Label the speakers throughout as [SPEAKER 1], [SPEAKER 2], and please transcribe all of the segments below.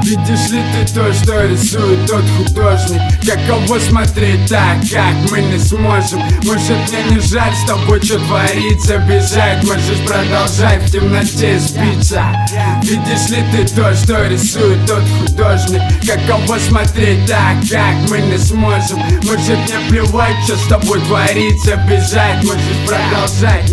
[SPEAKER 1] Видишь ли ты то, что рисует тот художник? Каково смотреть так, как мы не сможем? Может, мне не жаль с тобой, что творится? Бежать можешь продолжать в темноте сбиться. Видишь ли ты то, что рисует тот художник? Каково смотреть так, как мы не сможем? Может, мне плевать, что с тобой творится? Бежать можешь продолжать.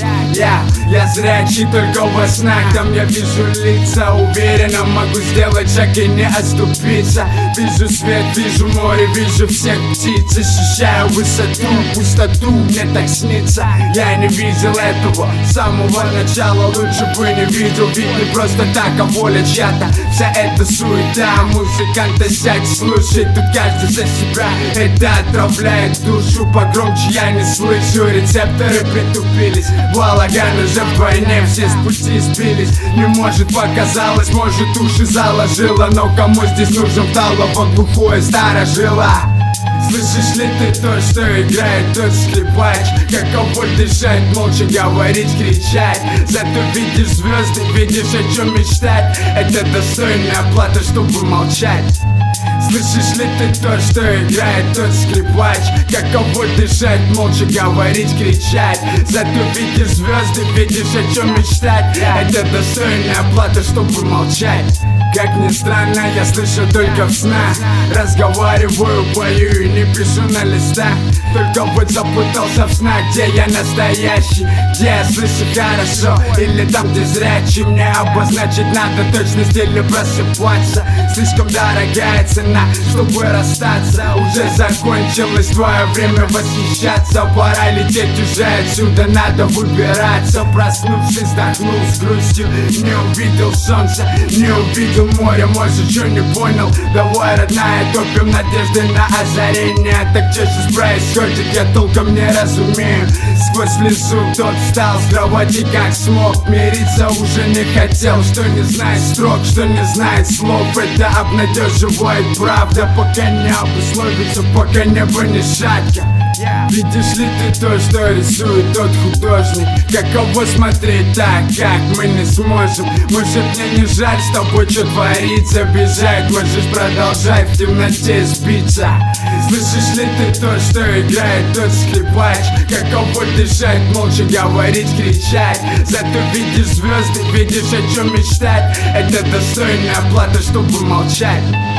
[SPEAKER 1] Я зрячий только во снах, там я вижу лица. Уверенно могу сделать шаг и не оступиться. Вижу свет, вижу море, вижу всех птиц. Ощущаю высоту, пустоту, мне так снится. Я не видел этого с самого начала, лучше бы не видел. Ведь не просто так, а воля чья-то. Вся эта суета, музыканта сядь, слушай. Тут каждый за себя, это отравляет душу. Погромче я не слышу, рецепторы притупились. Балаган уже вдвойне, все с пути сбились. Не может, показалось, может, уши заложила. Но кому здесь нужен талово глухое старожила? Слышишь ли ты то, что играет тот скрипач? Каково дышать, молча говорить, кричать? Зато видишь звезды, видишь, о чем мечтать. Это достойная плата, чтобы молчать. Слышишь ли ты то, что играет тот скрипач? Каково дышать, молча говорить, кричать? Зато видишь звезды, видишь, о чем мечтать. Это достойная плата, чтобы молчать. Как ни странно, я слышу только в снах. Разговариваю, пою и не пишу на листах. Только вот запутался в снах, где я настоящий, где я слышу хорошо, или там, где зрячий. Мне обозначить надо точность или просыпаться. Слишком дорогая цена, чтобы расстаться. Уже закончилось твое время восхищаться. Пора лететь уже отсюда, надо выбираться. Проснувшись, вздохнул с грустью. Не увидел солнца, не увидел море. Может, что не понял? Давай, родная, топим надежды на озарение. Так что сейчас происходит, я толком не разумею. Сквозь слезу тот встал с кровати как смог. Мириться уже не хотел, что не знает строк, что не знает слов. Это обнадеживает правда, пока не обусловится, пока небо не шатко. Видишь ли ты то, что рисует тот художник? Каково смотреть так, как мы не сможем? Может, мне не жаль с тобой, что творится? Бежать можешь продолжать в темноте сбиться. Слышишь ли ты то, что играет тот скрипач? Каково дышать, молча говорить, кричать? Зато видишь звезды, видишь, о чем мечтать. Это достойная плата, чтобы молчать.